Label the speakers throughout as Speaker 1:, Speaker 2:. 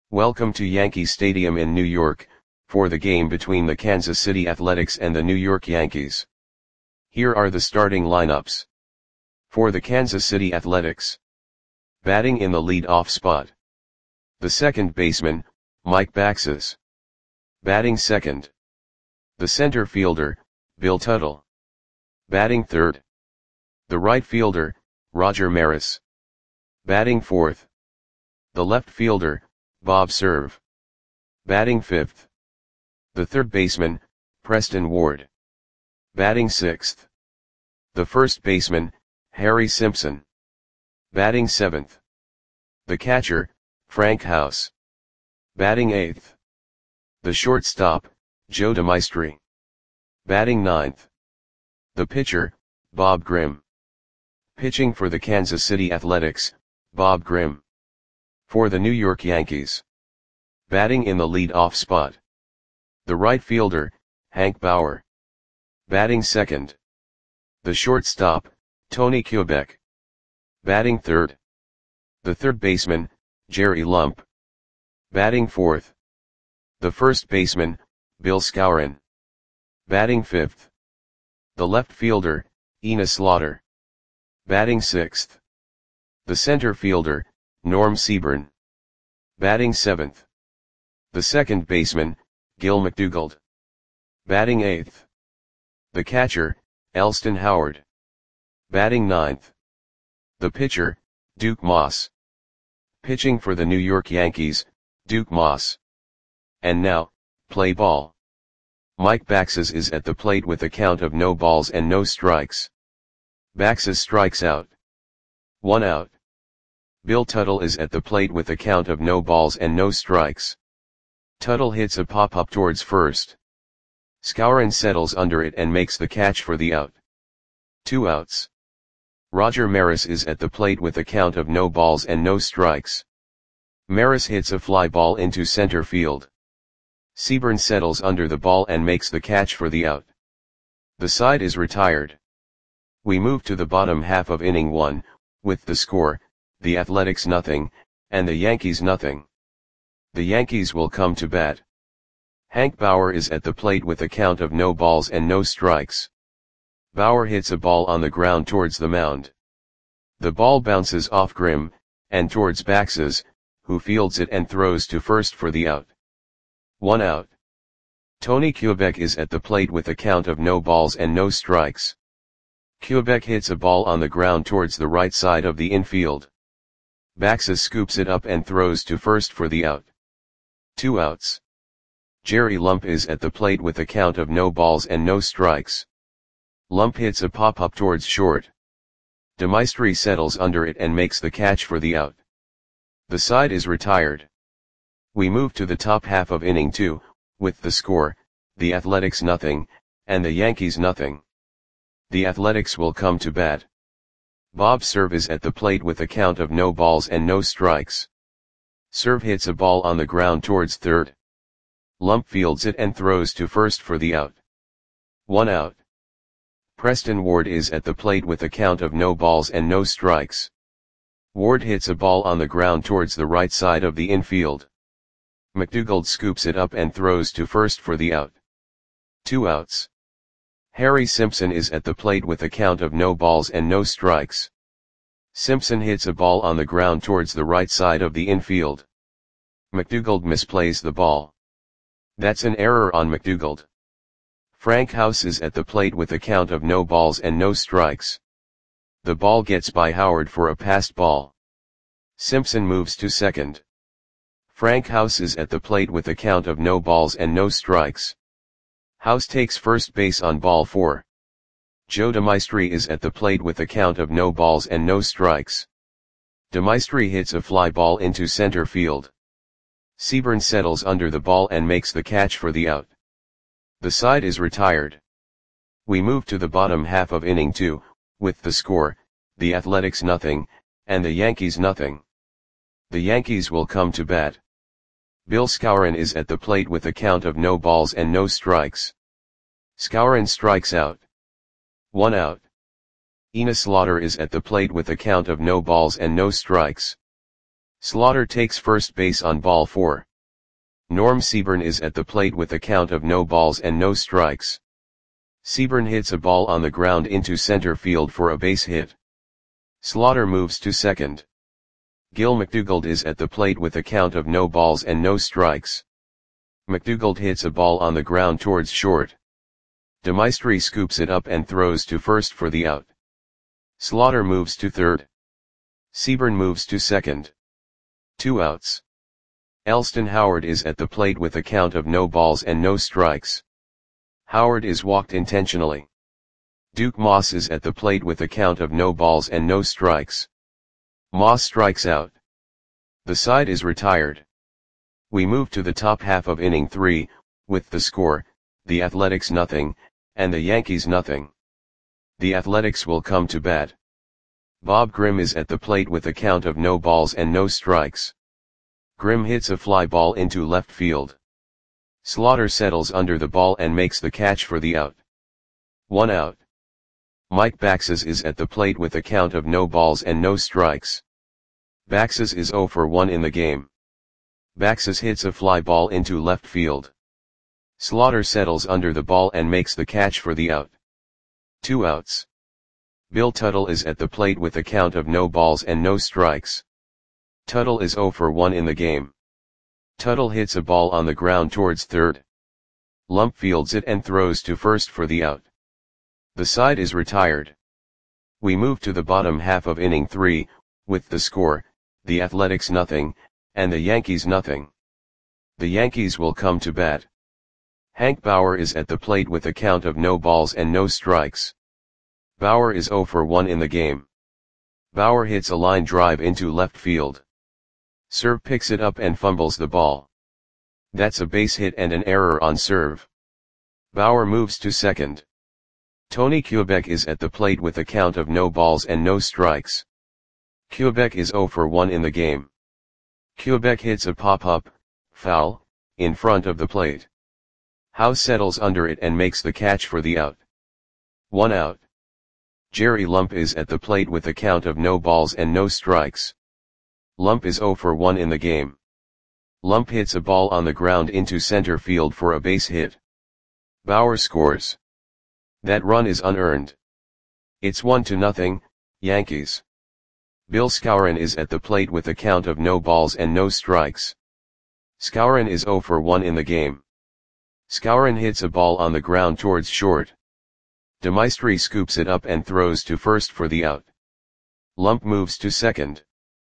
Speaker 1: Welcome to Yankee Stadium in New York, for the game between the Kansas City Athletics and the New York Yankees. Here are the starting lineups. For the Kansas City Athletics. Batting in the lead-off spot. The second baseman, Mike Baxes. Batting second. The center fielder, Bill Tuttle. Batting third. The right fielder, Roger Maris. Batting fourth. The left fielder, Bob Cerv. Batting fifth. The third baseman, Preston Ward. Batting sixth. The first baseman, Harry Simpson. Batting seventh. The catcher, Frank House. Batting eighth. The shortstop, Joe DeMaestri. Batting ninth. The pitcher, Bob Grimm. Pitching for the Kansas City Athletics, Bob Grimm. For the New York Yankees. Batting in the lead-off spot. The right fielder, Hank Bauer. Batting second. The shortstop, Tony Kubek. Batting third. The third baseman, Jerry Lump. Batting fourth. The first baseman, Bill Skowron. Batting fifth. The left fielder, Enos Slaughter. Batting sixth. The center fielder, Norm Seaburn. Batting seventh. The second baseman, Gil McDougald. Batting eighth. The catcher, Elston Howard. Batting ninth. The pitcher, Duke Moss. Pitching for the New York Yankees, Duke Moss. And now, play ball. Mike Baxes is at the plate with a count of no balls and no strikes. Baxes strikes out. 1 out. Bill Tuttle is at the plate with a count of no balls and no strikes. Tuttle hits a pop-up towards first. Skowron settles under it and makes the catch for the out. 2 outs. Roger Maris is at the plate with a count of no balls and no strikes. Maris hits a fly ball into center field. Seaburn settles under the ball and makes the catch for the out. The side is retired. We move to the bottom half of inning 1, with the score, the Athletics nothing, and the Yankees nothing. The Yankees will come to bat. Hank Bauer is at the plate with a count of no balls and no strikes. Bauer hits a ball on the ground towards the mound. The ball bounces off Grimm, and towards Baxes, who fields it and throws to first for the out. 1 out. Tony Kubek is at the plate with a count of no balls and no strikes. Kubek hits a ball on the ground towards the right side of the infield. Baxes scoops it up and throws to first for the out. 2 outs. Jerry Lump is at the plate with a count of no balls and no strikes. Lump hits a pop-up towards short. DeMaestri settles under it and makes the catch for the out. The side is retired. We move to the top half of inning 2, with the score, the Athletics nothing, and the Yankees nothing. The Athletics will come to bat. Bob Cerv is at the plate with a count of no balls and no strikes. Cerv hits a ball on the ground towards third. Lump fields it and throws to first for the out. 1 out. Preston Ward is at the plate with a count of no balls and no strikes. Ward hits a ball on the ground towards the right side of the infield. McDougald scoops it up and throws to first for the out. 2 outs. Harry Simpson is at the plate with a count of no balls and no strikes. Simpson hits a ball on the ground towards the right side of the infield. McDougald misplays the ball. That's an error on McDougald. Frank House is at the plate with a count of no balls and no strikes. The ball gets by Howard for a passed ball. Simpson moves to second. Frank House is at the plate with a count of no balls and no strikes. House takes first base on ball 4. Joe DeMaestri is at the plate with a count of no balls and no strikes. DeMaestri hits a fly ball into center field. Seaburn settles under the ball and makes the catch for the out. The side is retired. We move to the bottom half of inning 2, with the score, the Athletics nothing, and the Yankees nothing. The Yankees will come to bat. Bill Skowron is at the plate with a count of no balls and no strikes. Skowron strikes out. 1 out. Enos Slaughter is at the plate with a count of no balls and no strikes. Slaughter takes first base on ball 4. Norm Seaburn is at the plate with a count of no balls and no strikes. Seaburn hits a ball on the ground into center field for a base hit. Slaughter moves to second. Gil McDougald is at the plate with a count of no balls and no strikes. McDougald hits a ball on the ground towards short. DeMaestri scoops it up and throws to first for the out. Slaughter moves to third. Seaburn moves to second. 2 outs. Elston Howard is at the plate with a count of no balls and no strikes. Howard is walked intentionally. Duke Moss is at the plate with a count of no balls and no strikes. Moss strikes out. The side is retired. We move to the top half of inning 3, with the score, the Athletics 0, and the Yankees 0. The Athletics will come to bat. Bob Grimm is at the plate with a count of no balls and no strikes. Grimm hits a fly ball into left field. Slaughter settles under the ball and makes the catch for the out. 1 out. Mike Baxes is at the plate with a count of no balls and no strikes. Baxes is 0 for 1 in the game. Baxes hits a fly ball into left field. Slaughter settles under the ball and makes the catch for the out. 2 outs. Bill Tuttle is at the plate with a count of no balls and no strikes. Tuttle is 0 for 1 in the game. Tuttle hits a ball on the ground towards third. Lump fields it and throws to first for the out. The side is retired. We move to the bottom half of inning 3, with the score, the Athletics 0, and the Yankees 0. The Yankees will come to bat. Hank Bauer is at the plate with a count of no balls and no strikes. Bauer is 0 for 1 in the game. Bauer hits a line drive into left field. Serve picks it up and fumbles the ball. That's a base hit and an error on serve. Bauer moves to second. Tony Kubek is at the plate with a count of no balls and no strikes. Kubek is 0 for 1 in the game. Kubek hits a pop-up, foul, in front of the plate. House settles under it and makes the catch for the out. 1 out. Jerry Lump is at the plate with a count of no balls and no strikes. Lump is 0 for 1 in the game. Lump hits a ball on the ground into center field for a base hit. Bauer scores. That run is unearned. It's 1-0, Yankees. Bill Skowron is at the plate with a count of no balls and no strikes. Skowron is 0 for 1 in the game. Skowron hits a ball on the ground towards short. DeMaestri scoops it up and throws to first for the out. Lump moves to second.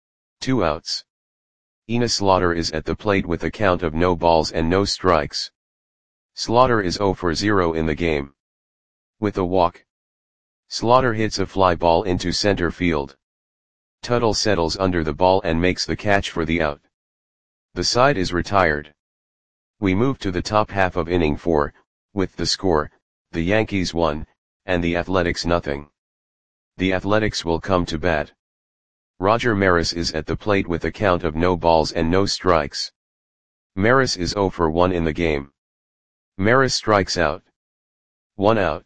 Speaker 1: 2 outs. Enos Slaughter is at the plate with a count of no balls and no strikes. Slaughter is 0 for 0 in the game. With a walk. Slaughter hits a fly ball into center field. Tuttle settles under the ball and makes the catch for the out. The side is retired. We move to the top half of inning 4, with the score, the Yankees 1, and the Athletics 0. The Athletics will come to bat. Roger Maris is at the plate with a count of no balls and no strikes. Maris is 0 for 1 in the game. Maris strikes out. 1 out.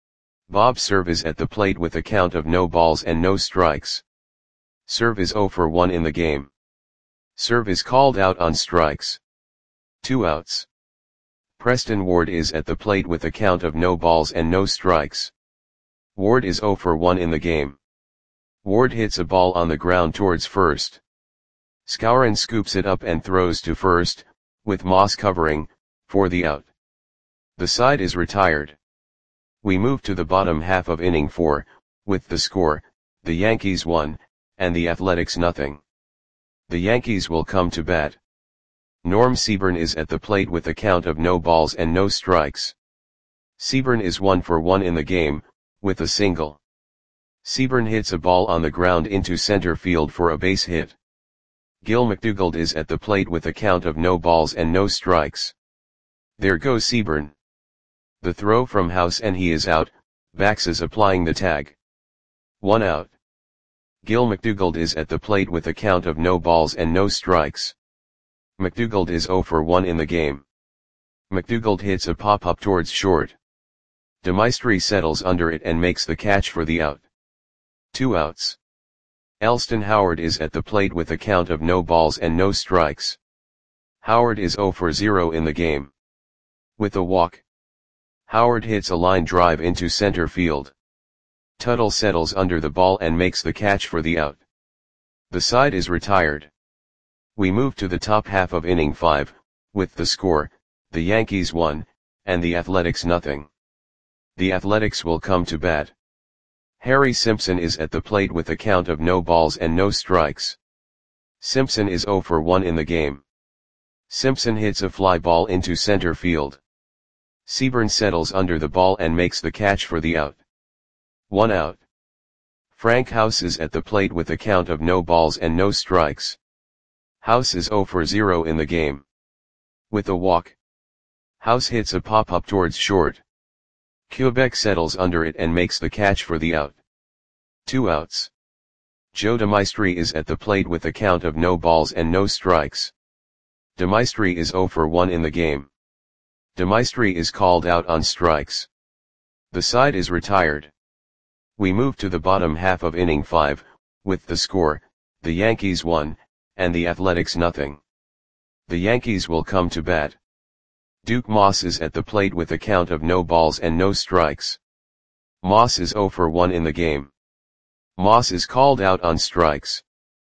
Speaker 1: Bob Serve is at the plate with a count of no balls and no strikes. Serve is 0 for 1 in the game. Serve is called out on strikes. 2 outs. Preston Ward is at the plate with a count of no balls and no strikes. Ward is 0 for 1 in the game. Ward hits a ball on the ground towards first. Skowron scoops it up and throws to first, with Moss covering, for the out. The side is retired. We move to the bottom half of inning 4, with the score, the Yankees 1, and the Athletics 0. The Yankees will come to bat. Norm Seaburn is at the plate with a count of no balls and no strikes. Seaburn is 1 for 1 in the game, with a single. Seaburn hits a ball on the ground into center field for a base hit. Gil McDougald is at the plate with a count of no balls and no strikes. There goes Seaburn. The throw from House and he is out, Baxes applying the tag. 1 out. Gil McDougald is at the plate with a count of no balls and no strikes. McDougald is 0 for 1 in the game. McDougald hits a pop-up towards short. DeMaestri settles under it and makes the catch for the out. 2 outs. Elston Howard is at the plate with a count of no balls and no strikes. Howard is 0 for 0 in the game. With a walk, Howard hits a line drive into center field. Tuttle settles under the ball and makes the catch for the out. The side is retired. We move to the top half of inning 5, with the score, the Yankees 1, and the Athletics nothing. The Athletics will come to bat. Harry Simpson is at the plate with a count of no balls and no strikes. Simpson is 0 for 1 in the game. Simpson hits a fly ball into center field. Seaburn settles under the ball and makes the catch for the out. 1 out. Frank House is at the plate with a count of no balls and no strikes. House is 0 for 0 in the game. With a walk, House hits a pop-up towards short. Quebec settles under it and makes the catch for the out. 2 outs. Joe DeMaestri is at the plate with a count of no balls and no strikes. DeMaestri is 0 for 1 in the game. DeMaestri is called out on strikes. The side is retired. We move to the bottom half of inning 5, with the score, the Yankees 1, and the Athletics nothing. The Yankees will come to bat. Duke Moss is at the plate with a count of no balls and no strikes. Moss is 0 for 1 in the game. Moss is called out on strikes.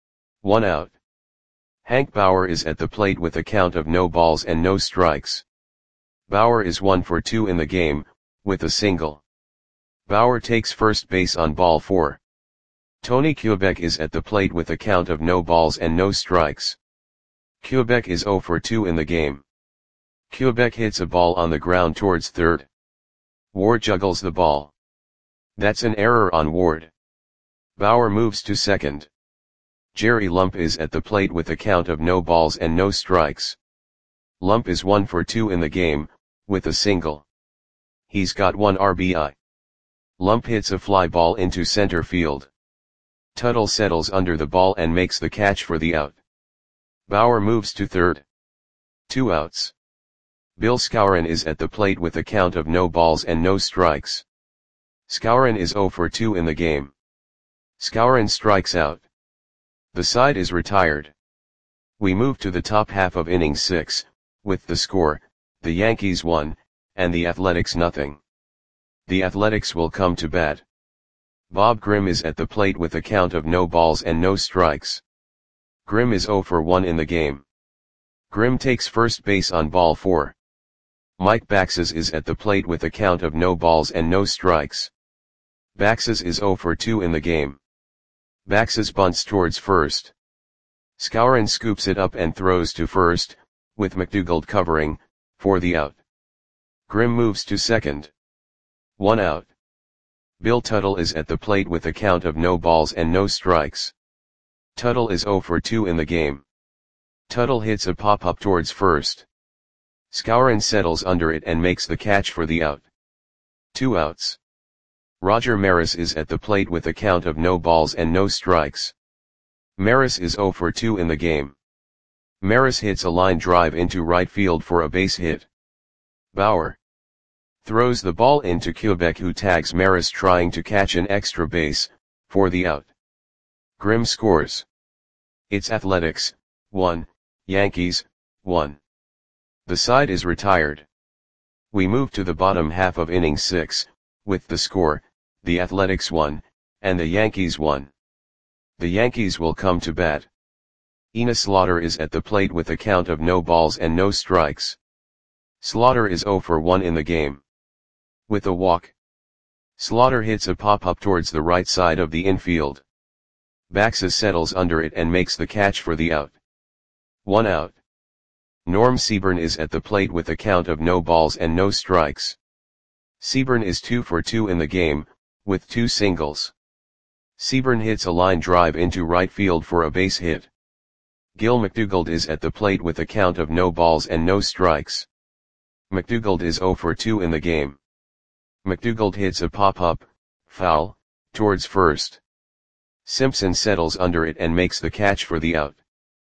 Speaker 1: 1 out. Hank Bauer is at the plate with a count of no balls and no strikes. Bauer is 1 for 2 in the game, with a single. Bauer takes first base on ball 4. Tony Quebec is at the plate with a count of no balls and no strikes. Quebec is 0 for 2 in the game. Quebec hits a ball on the ground towards third. Ward juggles the ball. That's an error on Ward. Bauer moves to second. Jerry Lump is at the plate with a count of no balls and no strikes. Lump is 1 for 2 in the game, with a single. He's got 1 RBI. Lump hits a fly ball into center field. Tuttle settles under the ball and makes the catch for the out. Bauer moves to third. 2 outs. Bill Skowron is at the plate with a count of no balls and no strikes. Skowron is 0 for 2 in the game. Skowron strikes out. The side is retired. We move to the top half of inning 6, with the score, the Yankees 1, and the Athletics nothing. The Athletics will come to bat. Bob Grimm is at the plate with a count of no balls and no strikes. Grimm is 0 for 1 in the game. Grimm takes first base on ball 4. Mike Baxes is at the plate with a count of no balls and no strikes. Baxes is 0 for 2 in the game. Baxes bunts towards first. Skowron scoops it up and throws to first, with McDougald covering, for the out. Grimm moves to second. 1 out. Bill Tuttle is at the plate with a count of no balls and no strikes. Tuttle is 0 for 2 in the game. Tuttle hits a pop-up towards first. Skowron settles under it and makes the catch for the out. 2 outs. Roger Maris is at the plate with a count of no balls and no strikes. Maris is 0 for 2 in the game. Maris hits a line drive into right field for a base hit. Bauer throws the ball into Quebec, who tags Maris trying to catch an extra base, for the out. Grimm scores. It's Athletics 1, Yankees 1. The side is retired. We move to the bottom half of inning 6, with the score, the Athletics 1, and the Yankees 1. The Yankees will come to bat. Enos Slaughter is at the plate with a count of no balls and no strikes. Slaughter is 0 for 1 in the game. With a walk, Slaughter hits a pop-up towards the right side of the infield. Baxes settles under it and makes the catch for the out. 1 out. Norm Seaburn is at the plate with a count of no balls and no strikes. Seaburn is 2 for 2 in the game, with 2 singles. Seaburn hits a line drive into right field for a base hit. Gil McDougald is at the plate with a count of no balls and no strikes. McDougald is 0 for 2 in the game. McDougald hits a pop-up, foul, towards first. Simpson settles under it and makes the catch for the out.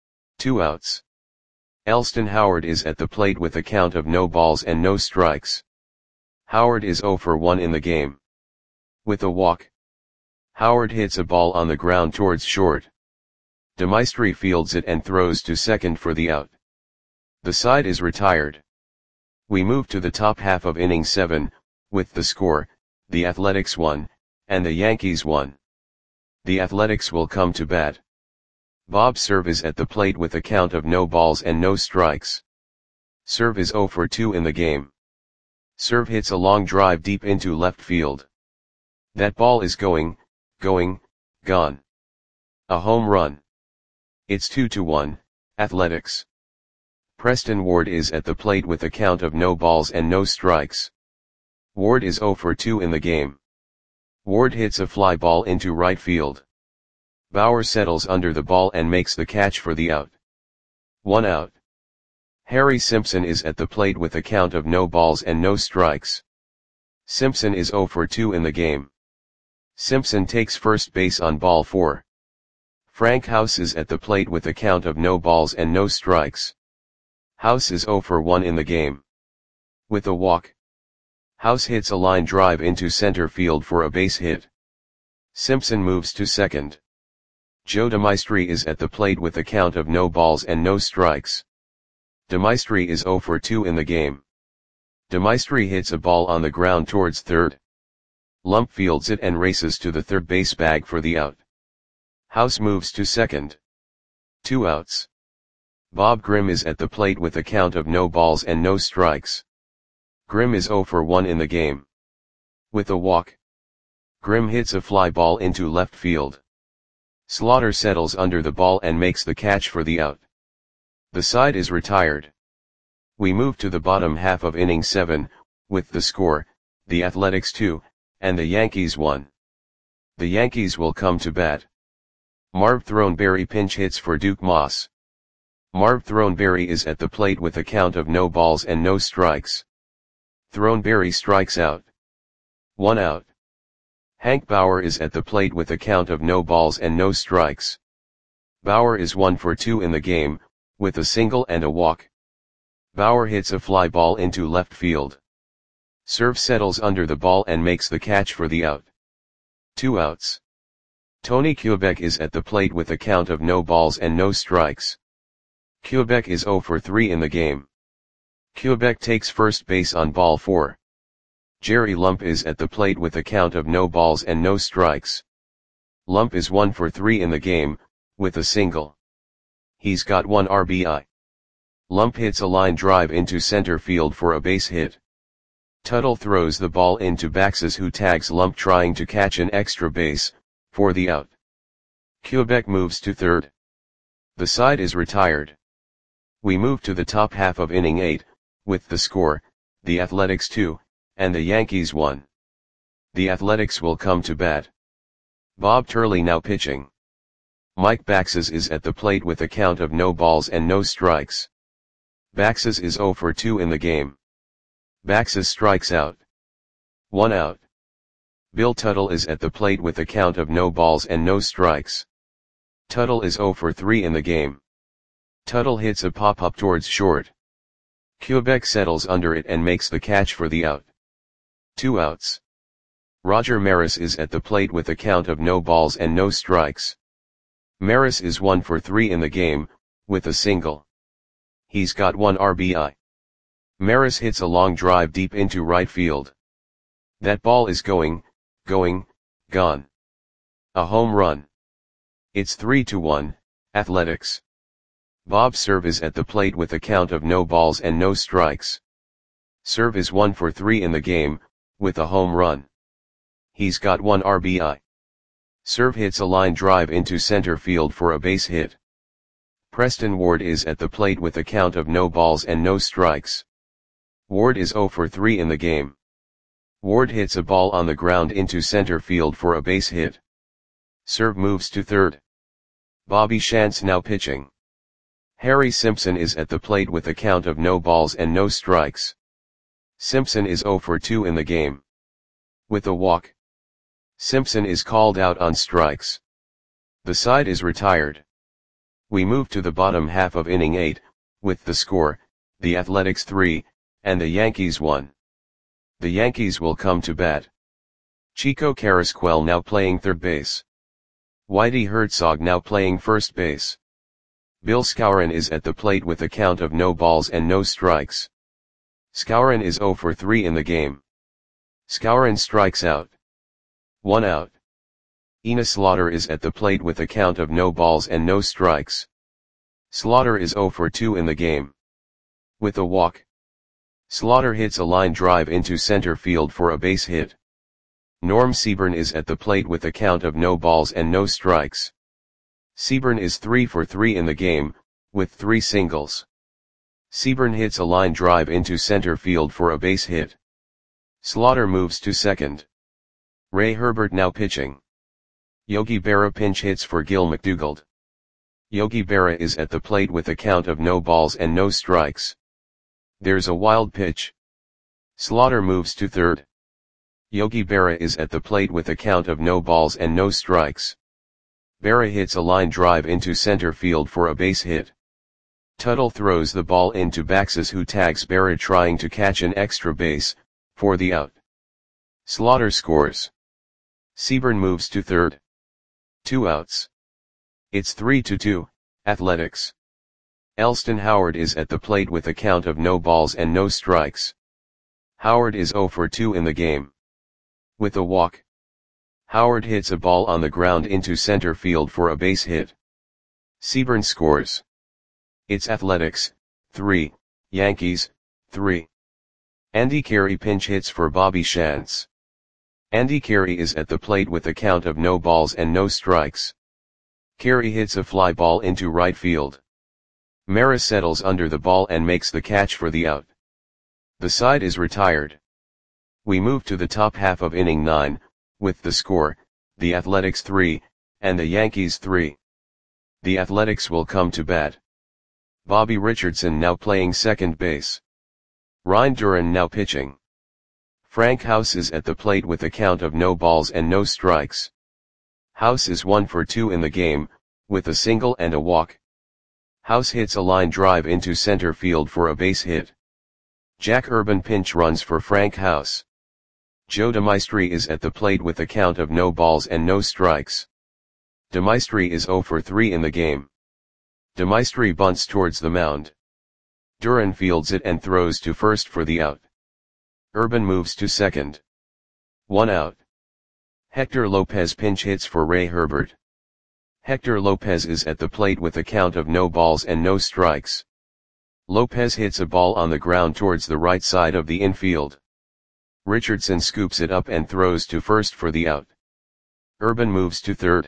Speaker 1: 2 outs. Elston Howard is at the plate with a count of no balls and no strikes. Howard is 0 for 1 in the game. With a walk, Howard hits a ball on the ground towards short. DeMaestri fields it and throws to second for the out. The side is retired. We move to the top half of inning 7, with the score, the Athletics 1, and the Yankees 1. The Athletics will come to bat. Bob Cerv is at the plate with a count of no balls and no strikes. Cerv is 0 for 2 in the game. Cerv hits a long drive deep into left field. That ball is going, gone. A home run. It's 2-1, Athletics. Preston Ward is at the plate with a count of no balls and no strikes. Ward is 0 for 2 in the game. Ward hits a fly ball into right field. Bauer settles under the ball and makes the catch for the out. 1 out. Harry Simpson is at the plate with a count of no balls and no strikes. Simpson is 0 for 2 in the game. Simpson takes first base on ball 4. Frank House is at the plate with a count of no balls and no strikes. House is 0 for 1 in the game. With a walk, House hits a line drive into center field for a base hit. Simpson moves to second. Joe DeMaestri is at the plate with a count of no balls and no strikes. DeMaestri is 0 for 2 in the game. DeMaestri hits a ball on the ground towards third. Lump fields it and races to the third base bag for the out. House moves to second. 2 outs. Bob Grimm is at the plate with a count of no balls and no strikes. Grimm is 0 for 1 in the game. With a walk, Grimm hits a fly ball into left field. Slaughter settles under the ball and makes the catch for the out. The side is retired. We move to the bottom half of inning 7, with the score, the Athletics 2, and the Yankees 1. The Yankees will come to bat. Marv Throneberry pinch hits for Duke Moss. Marv Throneberry is at the plate with a count of no balls and no strikes. Throneberry strikes out. 1 out. Hank Bauer is at the plate with a count of no balls and no strikes. Bauer is 1 for 2 in the game, with a single and a walk. Bauer hits a fly ball into left field. Cerv settles under the ball and makes the catch for the out. 2 outs. Tony Kubek is at the plate with a count of no balls and no strikes. Kubek is 0 for 3 in the game. Kubek takes first base on ball 4. Jerry Lump is at the plate with a count of no balls and no strikes. Lump is 1 for 3 in the game, with a single. He's got 1 RBI. Lump hits a line drive into center field for a base hit. Tuttle throws the ball into Baxes, who tags Lump trying to catch an extra base, for the out. Kubek moves to third. The side is retired. We move to the top half of inning 8, with the score, the Athletics 2, and the Yankees 1. The Athletics will come to bat. Bob Turley now pitching. Mike Baxes is at the plate with a count of no balls and no strikes. Baxes is 0 for 2 in the game. Baxes strikes out. 1 out. Bill Tuttle is at the plate with a count of no balls and no strikes. Tuttle is 0 for 3 in the game. Tuttle hits a pop-up towards short. Kubek settles under it and makes the catch for the out. 2 outs. Roger Maris is at the plate with a count of no balls and no strikes. Maris is 1 for 3 in the game, with a single. He's got 1 RBI. Maris hits a long drive deep into right field. That ball is going, gone. A home run. It's 3-1, Athletics. Bob Cerv is at the plate with a count of no balls and no strikes. Cerv is 1 for 3 in the game, with a home run. He's got 1 RBI. Cerv hits a line drive into center field for a base hit. Preston Ward is at the plate with a count of no balls and no strikes. Ward is 0 for 3 in the game. Ward hits a ball on the ground into center field for a base hit. Cerv moves to third. Bobby Shantz now pitching. Harry Simpson is at the plate with a count of no balls and no strikes. Simpson is 0 for 2 in the game. With a walk, Simpson is called out on strikes. The side is retired. We move to the bottom half of inning 8, with the score, the Athletics 3, and the Yankees 1. The Yankees will come to bat. Chico Carrasquel now playing third base. Whitey Herzog now playing first base. Bill Skowron is at the plate with a count of no balls and no strikes. Skowron is 0 for 3 in the game. Skowron strikes out. 1 out. Enos Slaughter is at the plate with a count of no balls and no strikes. Slaughter is 0 for 2 in the game. With a walk. Slaughter hits a line drive into center field for a base hit. Norm Seaburn is at the plate with a count of no balls and no strikes. Seaburn is 3 for 3 in the game, with 3 singles. Seaburn hits a line drive into center field for a base hit. Slaughter moves to second. Ray Herbert now pitching. Yogi Berra pinch hits for Gil McDougald. Yogi Berra is at the plate with a count of no balls and no strikes. There's a wild pitch. Slaughter moves to third. Yogi Berra is at the plate with a count of no balls and no strikes. Berra hits a line drive into center field for a base hit. Tuttle throws the ball into Baxes, who tags Berra trying to catch an extra base, for the out. Slaughter scores. Seaburn moves to third. 2 outs. It's 3-2, Athletics. Elston Howard is at the plate with a count of no balls and no strikes. Howard is 0 for 2 in the game. With a walk. Howard hits a ball on the ground into center field for a base hit. Seaburn scores. It's Athletics, 3, Yankees, 3. Andy Carey pinch hits for Bobby Shantz. Andy Carey is at the plate with a count of no balls and no strikes. Carey hits a fly ball into right field. Maris settles under the ball and makes the catch for the out. The side is retired. We move to the top half of inning 9, with the score, the Athletics 3, and the Yankees 3. The Athletics will come to bat. Bobby Richardson now playing second base. Ryan Duran now pitching. Frank House is at the plate with a count of no balls and no strikes. House is 1 for 2 in the game, with a single and a walk. House hits a line drive into center field for a base hit. Jack Urban pinch runs for Frank House. Joe DeMaestri is at the plate with a count of no balls and no strikes. DeMaestri is 0 for 3 in the game. DeMaestri bunts towards the mound. Duran fields it and throws to first for the out. Urban moves to second. 1 out. Hector Lopez pinch hits for Ray Herbert. Hector Lopez is at the plate with a count of no balls and no strikes. Lopez hits a ball on the ground towards the right side of the infield. Richardson scoops it up and throws to first for the out. Urban moves to third.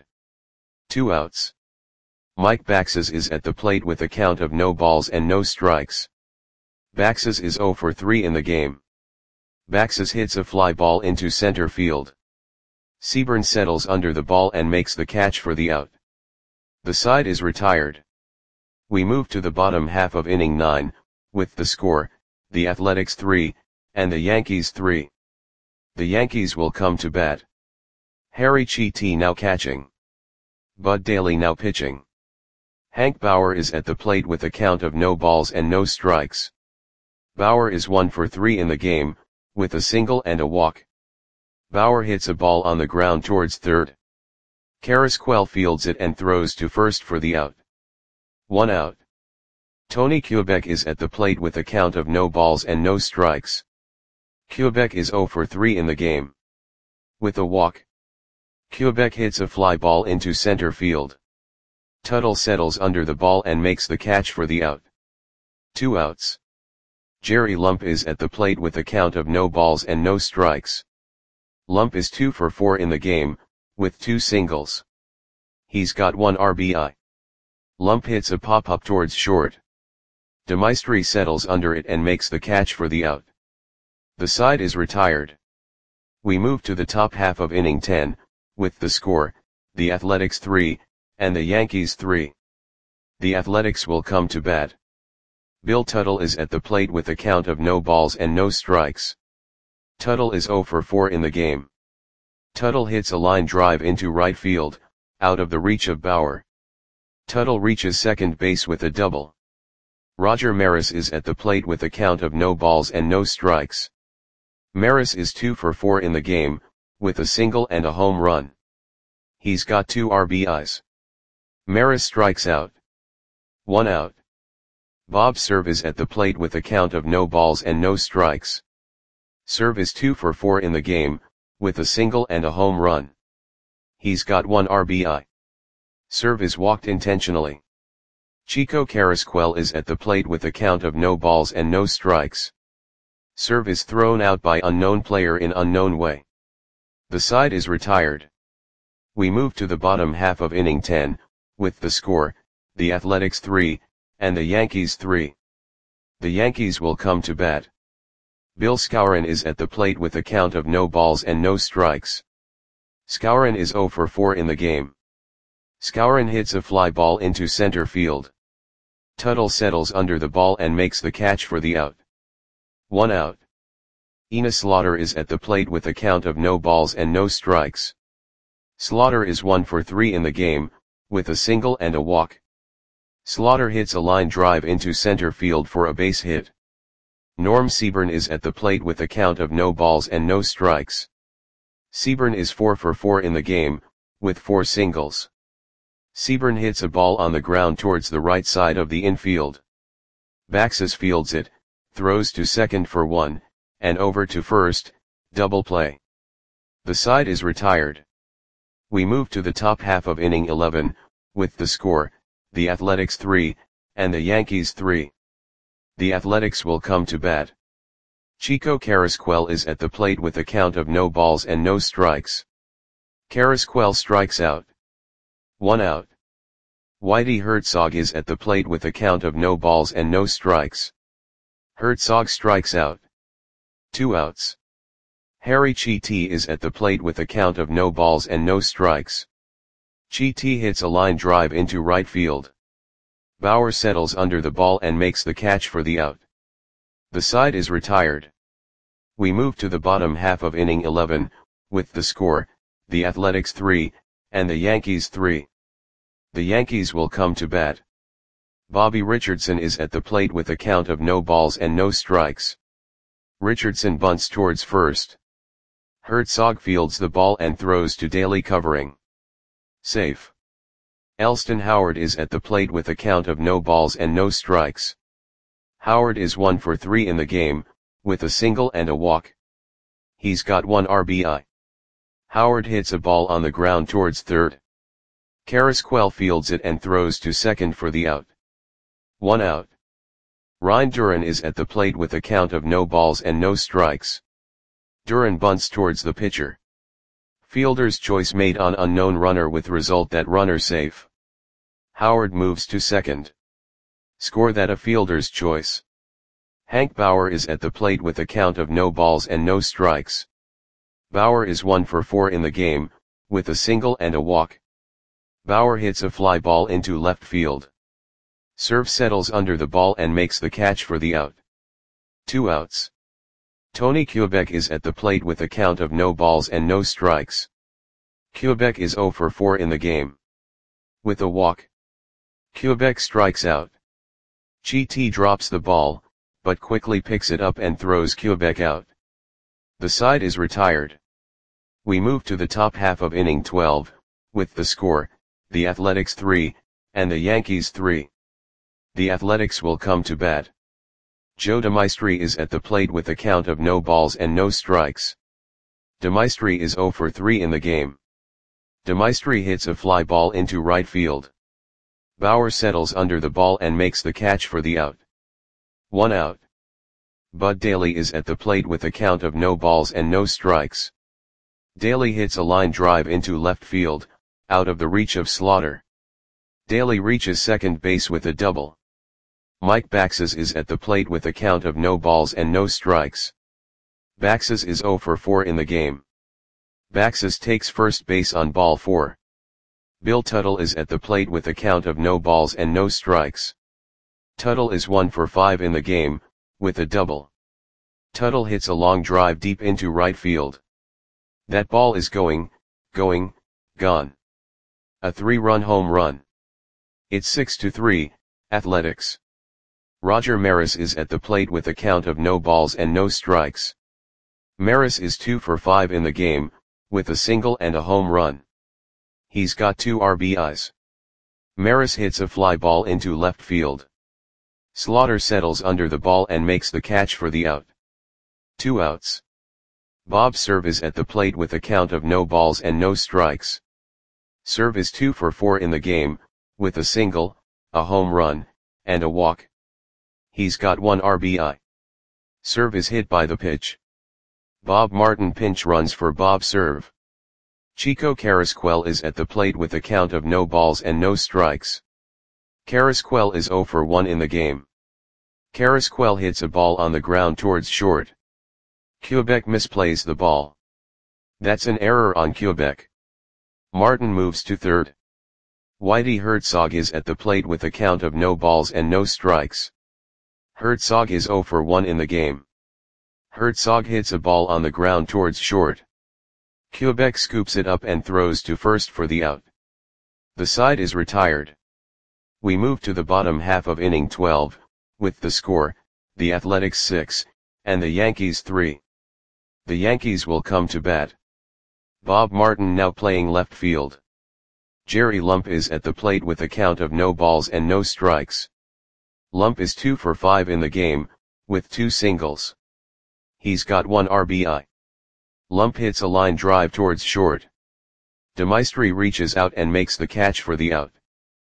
Speaker 1: 2 outs. Mike Baxes is at the plate with a count of no balls and no strikes. Baxes is 0 for 3 in the game. Baxes hits a fly ball into center field. Seaburn settles under the ball and makes the catch for the out. The side is retired. We move to the bottom half of inning 9, with the score, the Athletics 3, and the Yankees 3. The Yankees will come to bat. Harry Chiti now catching. Bud Daly now pitching. Hank Bauer is at the plate with a count of no balls and no strikes. Bauer is 1 for 3 in the game, with a single and a walk. Bauer hits a ball on the ground towards third. Carrasquel fields it and throws to first for the out. 1 out. Tony Kubek is at the plate with a count of no balls and no strikes. Kubek is 0 for 3 in the game. With a walk. Kubek hits a fly ball into center field. Tuttle settles under the ball and makes the catch for the out. 2 outs. Jerry Lump is at the plate with a count of no balls and no strikes. Lump is 2 for 4 in the game, with 2 singles. He's got 1 RBI. Lump hits a pop-up towards short. DeMaestri settles under it and makes the catch for the out. The side is retired. We move to the top half of inning 10, with the score, the Athletics 3, and the Yankees 3. The Athletics will come to bat. Bill Tuttle is at the plate with a count of no balls and no strikes. Tuttle is 0 for 4 in the game. Tuttle hits a line drive into right field, out of the reach of Bauer. Tuttle reaches second base with a double. Roger Maris is at the plate with a count of no balls and no strikes. Maris is 2 for 4 in the game, with a single and a home run. He's got 2 RBIs. Maris strikes out. 1 out. Bob Cerv is at the plate with a count of no balls and no strikes. Cerv is 2 for 4 in the game, with a single and a home run. He's got 1 RBI. Cerv is walked intentionally. Chico Carrasquel is at the plate with a count of no balls and no strikes. Cerv is thrown out by unknown player in unknown way. The side is retired. We move to the bottom half of inning 10, with the score, the Athletics 3, and the Yankees 3. The Yankees will come to bat. Bill Skowron is at the plate with a count of no balls and no strikes. Skowron is 0 for 4 in the game. Skowron hits a fly ball into center field. Tuttle settles under the ball and makes the catch for the out. 1 out. Enos Slaughter is at the plate with a count of no balls and no strikes. Slaughter is 1 for 3 in the game, with a single and a walk. Slaughter hits a line drive into center field for a base hit. Norm Seaburn is at the plate with a count of no balls and no strikes. Seaburn is 4 for 4 in the game, with 4 singles. Seaburn hits a ball on the ground towards the right side of the infield. Baxas fields it, throws to second for 1, and over to first, double play. The side is retired. We move to the top half of inning 11, with the score, the Athletics 3, and the Yankees 3. The Athletics will come to bat. Chico Carrasquel is at the plate with a count of no balls and no strikes. Carrasquel strikes out. 1 out. Whitey Herzog is at the plate with a count of no balls and no strikes. Herzog strikes out. 2 outs. Harry Chiti is at the plate with a count of no balls and no strikes. Chiti hits a line drive into right field. Bauer settles under the ball and makes the catch for the out. The side is retired. We move to the bottom half of inning 11, with the score, the Athletics 3, and the Yankees 3. The Yankees will come to bat. Bobby Richardson is at the plate with a count of no balls and no strikes. Richardson bunts towards first. Herzog fields the ball and throws to Daly covering. Safe. Elston Howard is at the plate with a count of no balls and no strikes. Howard is 1 for 3 in the game, with a single and a walk. He's got 1 RBI. Howard hits a ball on the ground towards third. Carrasquel fields it and throws to second for the out. 1 out. Ryan Duran is at the plate with a count of no balls and no strikes. Duran bunts towards the pitcher. Fielder's choice made on unknown runner with result that runner safe. Howard moves to second. Score that a fielder's choice. Hank Bauer is at the plate with a count of no balls and no strikes. Bauer is 1 for 4 in the game, with a single and a walk. Bauer hits a fly ball into left field. Cerv settles under the ball and makes the catch for the out. 2 outs. Tony Kubek is at the plate with a count of no balls and no strikes. Kubek is 0 for 4 in the game. With a walk. Kubek strikes out. Chiti drops the ball, but quickly picks it up and throws Kubek out. The side is retired. We move to the top half of inning 12, with the score, the Athletics 3, and the Yankees 3. The Athletics will come to bat. Joe DeMaestri is at the plate with a count of no balls and no strikes. DeMaestri is 0 for 3 in the game. DeMaestri hits a fly ball into right field. Bauer settles under the ball and makes the catch for the out. 1 out. Bud Daly is at the plate with a count of no balls and no strikes. Daly hits a line drive into left field, out of the reach of Slaughter. Daly reaches second base with a double. Mike Baxas is at the plate with a count of no balls and no strikes. Baxas is 0 for 4 in the game. Baxas takes first base on ball 4. Bill Tuttle is at the plate with a count of no balls and no strikes. Tuttle is 1 for 5 in the game, with a double. Tuttle hits a long drive deep into right field. That ball is gone. A 3-run home run. It's 6-3, Athletics. Roger Maris is at the plate with a count of no balls and no strikes. Maris is 2 for 5 in the game, with a single and a home run. He's got 2 RBIs. Maris hits a fly ball into left field. Slaughter settles under the ball and makes the catch for the out. 2 outs. Bob Cerv is at the plate with a count of no balls and no strikes. Cerv is 2 for 4 in the game, with a single, a home run, and a walk. He's got 1 RBI. Cerv is hit by the pitch. Bob Martin pinch runs for Bob Cerv. Chico Carrasquel is at the plate with a count of no balls and no strikes. Carrasquel is 0 for 1 in the game. Carrasquel hits a ball on the ground towards short. Quebec misplays the ball. That's an error on Quebec. Martin moves to third. Whitey Herzog is at the plate with a count of no balls and no strikes. Herzog is 0 for 1 in the game. Herzog hits a ball on the ground towards short. Quebec scoops it up and throws to first for the out. The side is retired. We move to the bottom half of inning 12, with the score, the Athletics 6, and the Yankees 3. The Yankees will come to bat. Bob Martin now playing left field. Jerry Lump is at the plate with a count of no balls and no strikes. Lump is 2 for 5 in the game, with 2 singles. He's got 1 RBI. Lump hits a line drive towards short. DeMaestri reaches out and makes the catch for the out.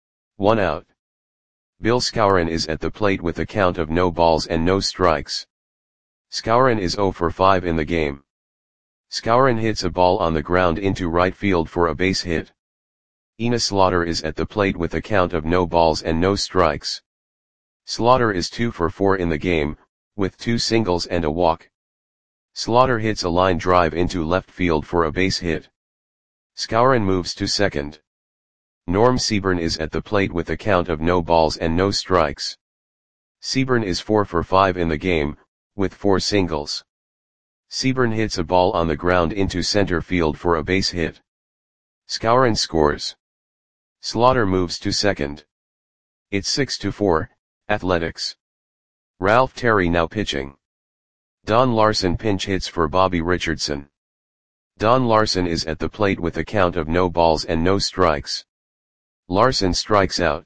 Speaker 1: 1 out. Bill Skowron is at the plate with a count of no balls and no strikes. Skowron is 0 for 5 in the game. Skowron hits a ball on the ground into right field for a base hit. Enos Slaughter is at the plate with a count of no balls and no strikes. Slaughter is 2 for 4 in the game, with 2 singles and a walk. Slaughter hits a line drive into left field for a base hit. Skowron moves to second. Norm Seaburn is at the plate with a count of no balls and no strikes. Seaburn is 4 for 5 in the game, with 4 singles. Seaburn hits a ball on the ground into center field for a base hit. Skowron scores. Slaughter moves to second. It's 6-4, Athletics. Ralph Terry now pitching. Don Larson pinch hits for Bobby Richardson. Don Larson is at the plate with a count of no balls and no strikes. Larson strikes out.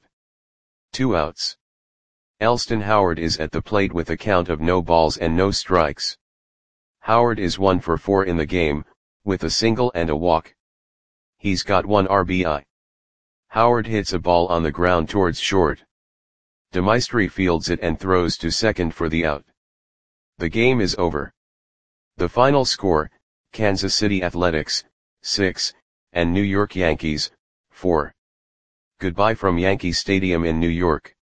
Speaker 1: 2 outs. Elston Howard is at the plate with a count of no balls and no strikes. Howard is 1 for 4 in the game, with a single and a walk. He's got 1 RBI. Howard hits a ball on the ground towards short. DeMaestri fields it and throws to second for the out. The game is over. The final score, Kansas City Athletics, 6, and New York Yankees, 4. Goodbye from Yankee Stadium in New York.